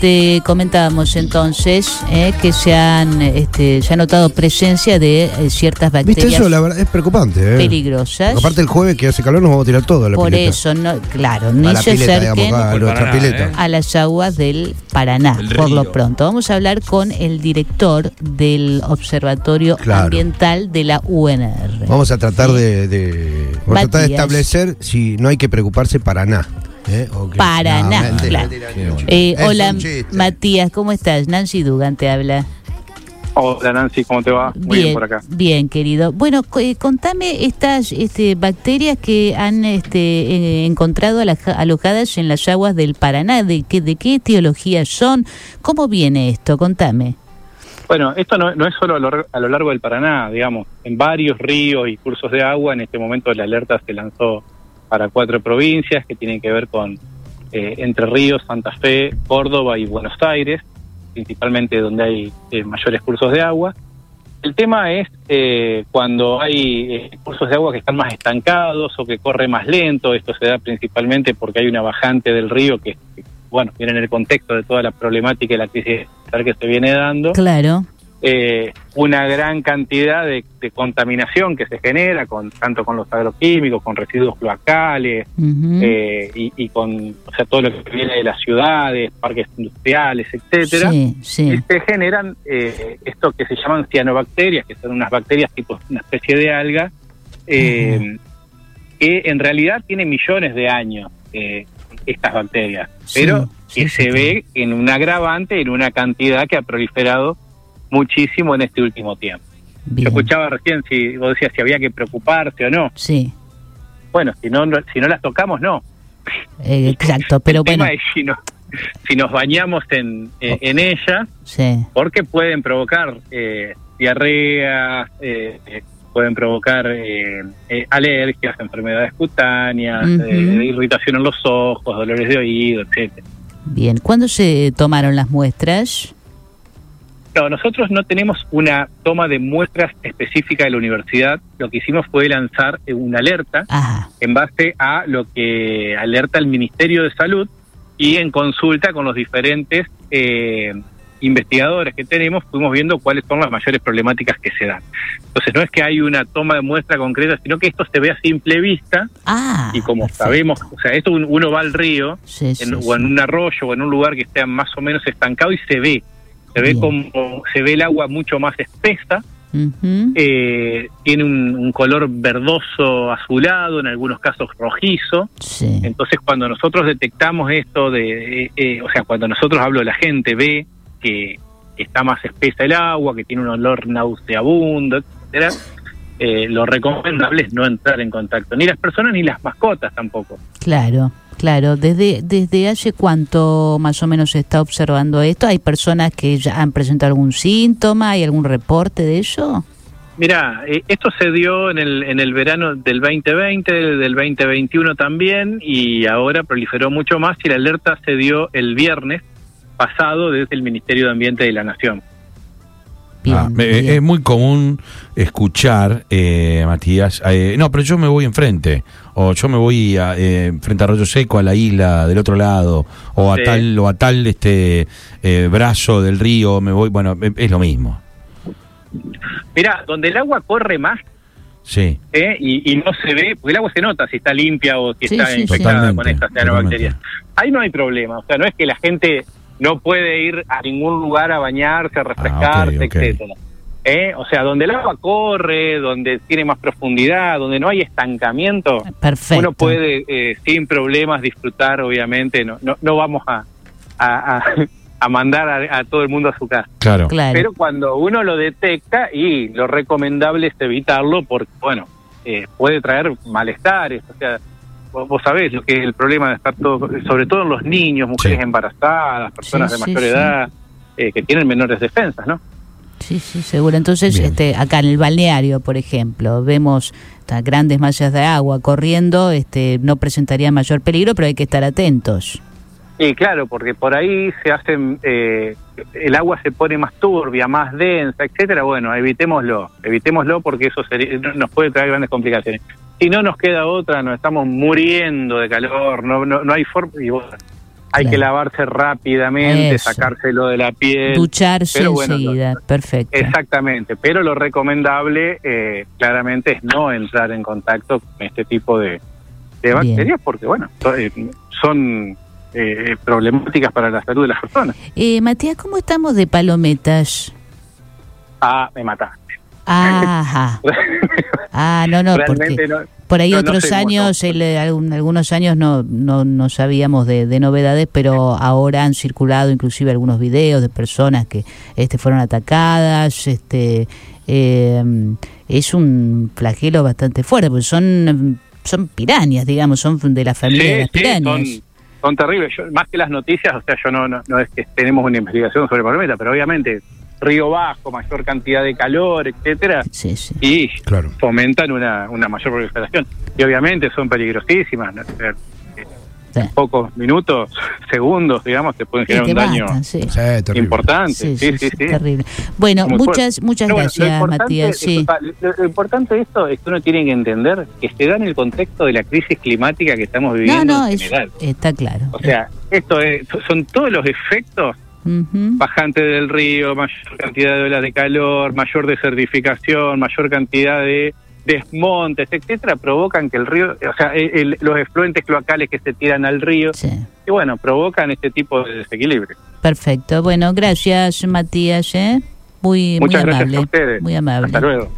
Te comentábamos entonces que se ha notado presencia de ciertas bacterias. ¿Viste eso? La verdad es preocupante. Peligrosas. Porque aparte el jueves que hace calor nos vamos a tirar todo a la Por pileta. eso, claro, ni se acerquen a las aguas del Paraná, por lo pronto. Vamos a hablar con el director del Observatorio Ambiental de la UNR. Vamos a tratar de establecer si no hay que preocuparse para nada. Para nada, claro. Hola, Matías, ¿cómo estás? Nancy Dugan te habla. Hola Nancy, ¿cómo te va? Muy bien por acá. Bien, querido. Bueno, contame estas bacterias que han encontrado alojadas en las aguas del Paraná. ¿De qué etiología son? ¿Cómo viene esto? Contame. Bueno, esto no es solo a lo largo del Paraná, digamos. En varios ríos y cursos de agua, en este momento la alerta se lanzó para 4 provincias que tienen que ver con Entre Ríos, Santa Fe, Córdoba y Buenos Aires, principalmente donde hay mayores cursos de agua. El tema es cuando hay cursos de agua que están más estancados o que corre más lento. Esto se da principalmente porque hay una bajante del río que viene en el contexto de toda la problemática y la crisis que se viene dando. Claro. Una gran cantidad de contaminación que se genera, tanto con los agroquímicos, con residuos cloacales, y con todo lo que viene de las ciudades, parques industriales, etcétera. Sí. Y se generan esto que se llaman cianobacterias, que son unas bacterias tipo una especie de alga, que en realidad tienen millones de años estas bacterias, pero que se ve en un agravante, en una cantidad que ha proliferado muchísimo en este último tiempo. Bien. Yo escuchaba recién si vos decías si había que preocuparse o no. Sí. Bueno, si no las tocamos, no. Exacto, pero el tema es si nos bañamos en ellas, porque pueden provocar diarrea, pueden provocar alergias, enfermedades cutáneas, irritación en los ojos, dolores de oído, etcétera. Bien, ¿cuándo se tomaron las muestras? No, nosotros no tenemos una toma de muestras específica de la universidad. Lo que hicimos fue lanzar una alerta en base a lo que alerta el Ministerio de Salud y en consulta con los diferentes investigadores que tenemos, fuimos viendo cuáles son las mayores problemáticas que se dan. Entonces no es que hay una toma de muestra concreta, sino que esto se ve a simple vista y como sabemos, o sea, esto uno va al río o en un arroyo o en un lugar que esté más o menos estancado y se ve como se ve el agua mucho más espesa, tiene un color verdoso azulado, en algunos casos rojizo. Entonces cuando nosotros detectamos esto cuando nosotros la gente ve que está más espesa el agua, que tiene un olor nauseabundo, etcétera, lo recomendable es no entrar en contacto, ni las personas ni las mascotas tampoco. Claro. ¿Desde hace cuánto más o menos se está observando esto? ¿Hay personas que ya han presentado algún síntoma? ¿Hay algún reporte de eso? Mirá, esto se dio en el verano del 2020, del 2021 también, y ahora proliferó mucho más, y la alerta se dio el viernes pasado desde el Ministerio de Ambiente de la Nación. Bien. Es muy común escuchar, Matías, pero yo me voy enfrente, o yo me voy frente a Arroyo Seco, a la isla del otro lado, o a tal brazo del río, me voy, es lo mismo. Mirá, donde el agua corre más, y no se ve, porque el agua se nota si está limpia o si está infectada con estas cianobacterias. Ahí no hay problema, o sea, no es que la gente no puede ir a ningún lugar a bañarse, a refrescarse, etcétera. O sea, donde el agua corre, donde tiene más profundidad, donde no hay estancamiento, uno puede sin problemas disfrutar, obviamente. No vamos a mandar a todo el mundo a su casa. Claro. Pero cuando uno lo detecta, y lo recomendable es evitarlo porque, puede traer malestares, o sea, vos sabés lo que es el problema de estar sobre todo en los niños, mujeres embarazadas, personas de mayor edad, que tienen menores defensas, ¿no? Sí, seguro. Entonces, acá en el balneario, por ejemplo, vemos grandes masas de agua corriendo, no presentaría mayor peligro, pero hay que estar atentos. Sí, claro, porque por ahí se hacen, el agua se pone más turbia, más densa, etcétera. Bueno, evitémoslo porque eso nos puede traer grandes complicaciones. Si no nos queda otra, nos estamos muriendo de calor, no hay forma, y Hay que lavarse rápidamente, sacárselo de la piel. Ducharse enseguida, perfecto. Exactamente, pero lo recomendable claramente es no entrar en contacto con este tipo de bacterias porque, bueno, son problemáticas para la salud de las personas. Matías, ¿cómo estamos de palometas? Me mataste. Ajá. No, porque por ahí otros años, algunos años no sabíamos de novedades, pero ahora han circulado inclusive algunos videos de personas que fueron atacadas. Es un flagelo bastante fuerte, porque son pirañas, digamos, son de la familia de las pirañas. Son terribles. Más que las noticias, o sea, yo no es que tenemos una investigación sobre palometa, pero obviamente río bajo, mayor cantidad de calor, etcétera, y fomentan una mayor proliferación. Y obviamente son peligrosísimas, ¿no? En pocos minutos, segundos, digamos, te pueden generar un daño importante. Sí, terrible. Bueno, muchas gracias, Matías. Lo importante de esto es que uno tiene que entender que se da en el contexto de la crisis climática que estamos viviendo en general. Está claro. O sea, son todos los efectos bajante del río, mayor cantidad de olas de calor, mayor desertificación, mayor cantidad de desmontes, etcétera, provocan que el río, o sea, los efluentes cloacales que se tiran al río, y bueno, provocan este tipo de desequilibrio. Perfecto. Bueno, gracias, Matías, muy Muchas amable. Gracias a ustedes. Muy amable. Hasta luego.